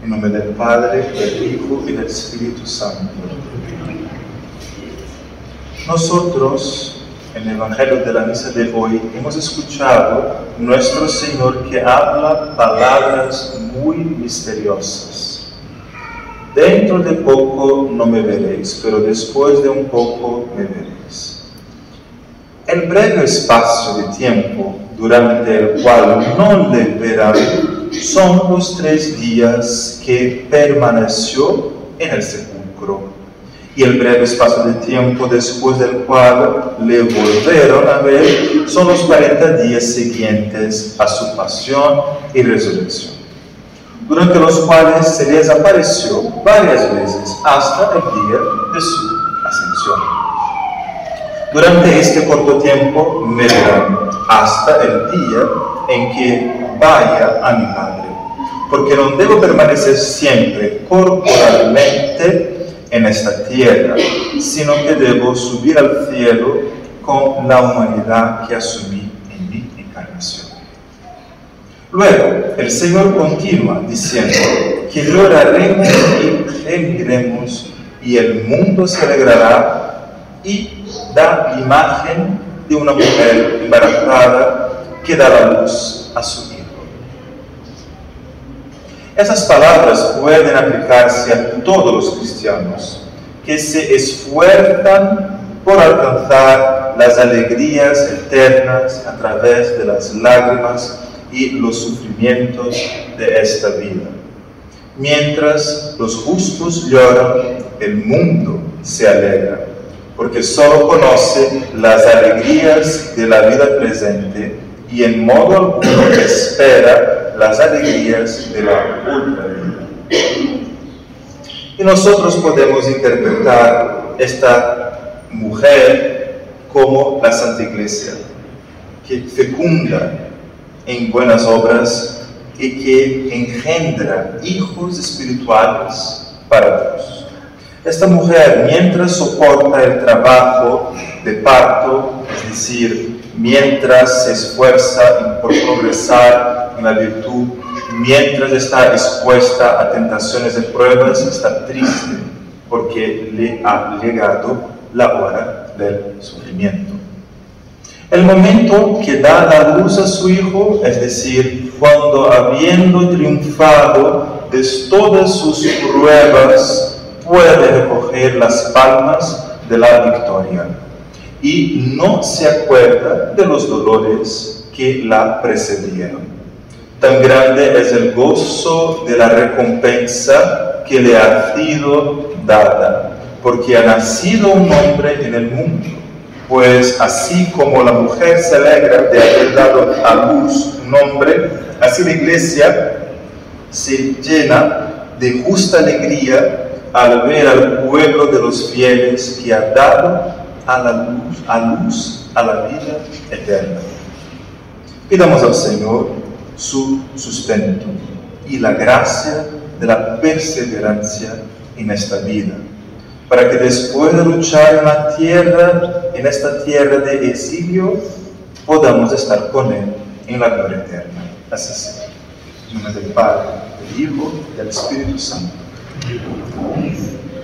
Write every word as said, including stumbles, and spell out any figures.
En nombre del Padre, del Hijo y del Espíritu Santo. Nosotros, en el Evangelio de la misa de hoy, hemos escuchado nuestro Señor que habla palabras muy misteriosas. Dentro de poco no me veréis, pero después de un poco me veréis. El breve espacio de tiempo durante el cual no le verán son los tres días que permaneció en el sepulcro, y el breve espacio de tiempo después del cual le volvieron a ver son los cuarenta días siguientes a su pasión y resurrección, durante los cuales se les apareció varias veces hasta el día de su ascensión. Durante este corto tiempo me verán hasta el día en que vaya a mi Padre, porque no debo permanecer siempre corporalmente en esta tierra, sino que debo subir al cielo con la humanidad que asumí en mi encarnación. Luego, el Señor continúa diciendo que lloraremos y gemiriremos, y el mundo se alegrará, y da imagen de una mujer embarazada que da la luz a su hijo. Esas palabras pueden aplicarse a todos los cristianos que se esfuerzan por alcanzar las alegrías eternas a través de las lágrimas y los sufrimientos de esta vida. Mientras los justos lloran, el mundo se alegra, porque solo conoce las alegrías de la vida presente y en modo alguno espera las alegrías de la otra vida. Y nosotros podemos interpretar esta mujer como la Santa Iglesia, que fecunda en buenas obras y que engendra hijos espirituales para Dios. Esta mujer, mientras soporta el trabajo de parto, es decir, mientras se esfuerza por progresar en la virtud, mientras está expuesta a tentaciones y pruebas, está triste porque le ha llegado la hora del sufrimiento. El momento que da la luz a su hijo, es decir, cuando habiendo triunfado de todas sus pruebas, puede recoger las palmas de la victoria y no se acuerda de los dolores que la precedieron. Tan grande es el gozo de la recompensa que le ha sido dada, porque ha nacido un hombre en el mundo. Pues así como la mujer se alegra de haber dado a luz un hombre, así la Iglesia se llena de justa alegría al ver al pueblo de los fieles que ha dado a la luz, a luz a la vida eterna. Pidamos al Señor su sustento y la gracia de la perseverancia en esta vida, para que después de luchar en la tierra, en esta tierra de exilio, podamos estar con Él en la gloria eterna. Así sea. En nombre del Padre, del Hijo y del Espíritu Santo. Amen.